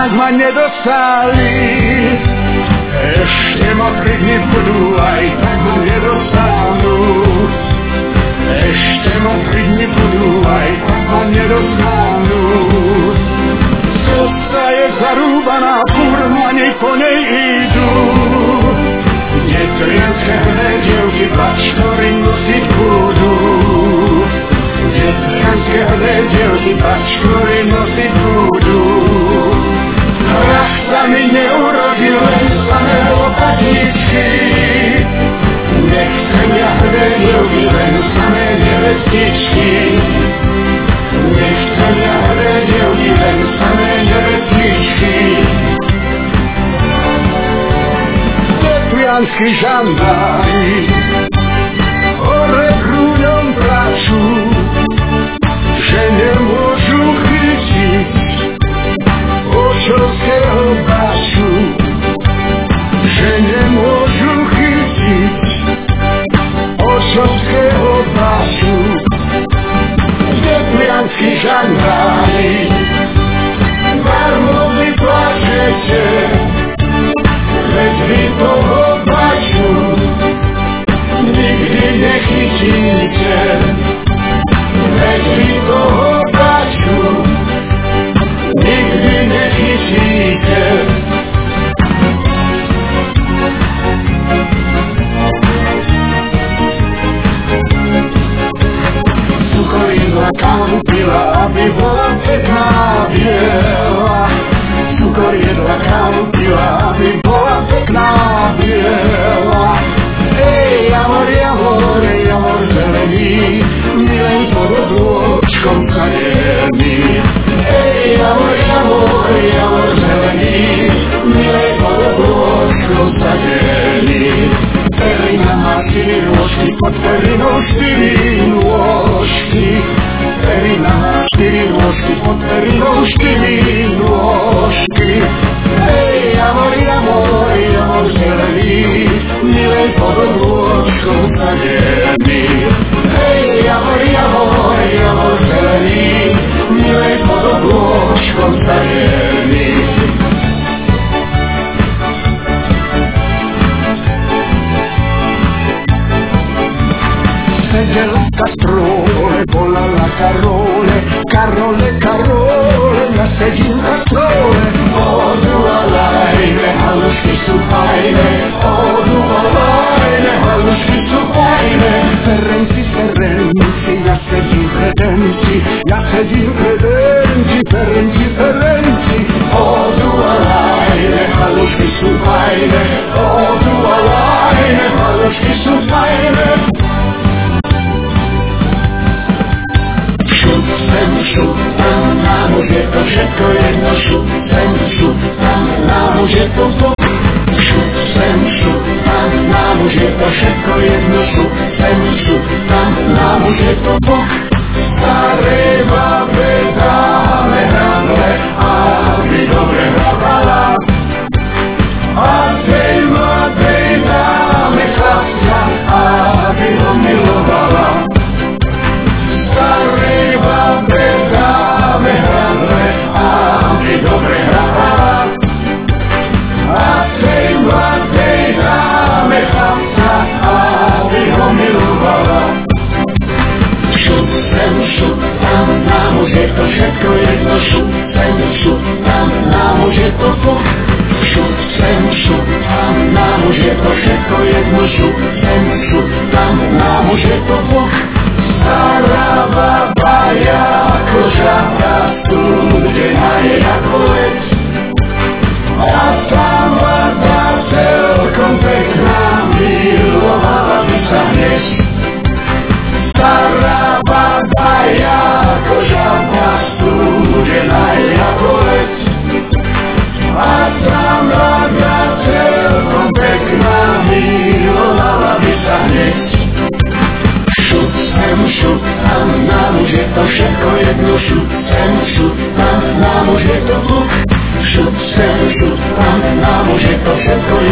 tak ma nedostali. Ešte ma 3 dni budú, aj tak ma nedostanú. Ešte ma 3 dni budú, aj tak ma nedostanú. Cesta je zarúbaná, kurva, ani po nej idú. Nitrianské hľadielky, bačkory nosiť budú. Nitrianské hľadielky, bačkory nosiť budú. Ach, sa mi neurodil, len samé lopatičky. Nechcem ja hľadielky, len samé nevestičky. Nechcem ja hľadielky, len samé nevestičky. Teplianskí žandári hore prúďom plačú, že nemôžu chytiť očovského baču, že nemôžu chytiť očovského baču. Teplianskí žandári darmo vy plačete, veď vy toho baču nikdy nechytíte, veď vy toho baču nikdy nechytíte. Cukoridla kampila, aby bola pekná biela. Cukoridla kampila, aby bola pekná biela. Ej, jamor, jamor, jamor zelený, milej pod oblôčkom kadený. Ej, jamor, jamor, jamor zelený, milej pod oblôčkom kadený. Perina má 4 nôžky, pod perinou 4 nôžky. Perina má 4 nôžky, pod perinou 4 nôžky. Ej, jamor, jamor, jamor zelený, milej pod oblôčkom kadený. Ej, jamor, jamor, jamor zelený, milej pod oblôčkom kadený. Sedel v kastrole, volala Karole, Karole, Karole, ja sedím v kastrole. Odúvalajne, halušky sú fajné, odúvalajne, halušky sú fajné. Ferenci, Ferenci, ja sedím v kredenci, ja sedím v kredenci, Ferenci, Ferenci. Odúvalajne, halušky sú fajné, odúvalajne, halušky sú fajné. Šup, tam nám už je to všetko jedno, šup, tam nám už je to bok. Šup, tam nám už je to všetko jedno, šup, tam nám už je to bok. Staré babe dáme hranle, aby dobre hrávala. A tej mladej dáme chlapca, aby ho milovala. Staré babe dáme hranle, aby dobre hrávala. A tej mladej dáme chlapca, aby ho milovala. Šup, tam nám už je to všetko jedno, šup, tam nám už je to bok. Šup, tam nám už je to všetko jedno, šup, tam nám už je to bok. Stará baba jako žabka, studená je jako led. A tá mladá celkom pekná, milovala by sa hneď. Stará baba jako žabka, studená je jako led. A tá mladá celkom pekná, milovala by sa hneď. Šup, tam nám už je to všetko jedno, šup, tam nám už je to buk. Šup, tam nám už je to všetko